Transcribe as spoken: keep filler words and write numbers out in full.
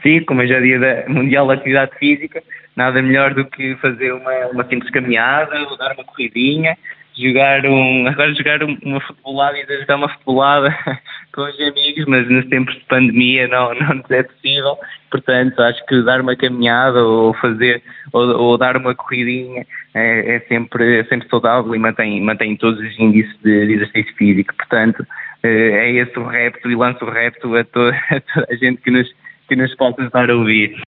si, como hoje é dia da Mundial da Atividade Física, nada melhor do que fazer uma, uma simples caminhada, ou dar uma corridinha, jogar um, agora jogar uma futebolada e ainda jogar uma futebolada com os amigos, mas nos tempos de pandemia não, não nos é possível, portanto acho que dar uma caminhada ou fazer, ou, ou dar uma corridinha é, é, sempre, é sempre saudável e mantém, mantém todos os índices de, de exercício físico, portanto é esse o repto e lanço o repto a toda, a toda a gente que nos, que nos possa estar a ouvir.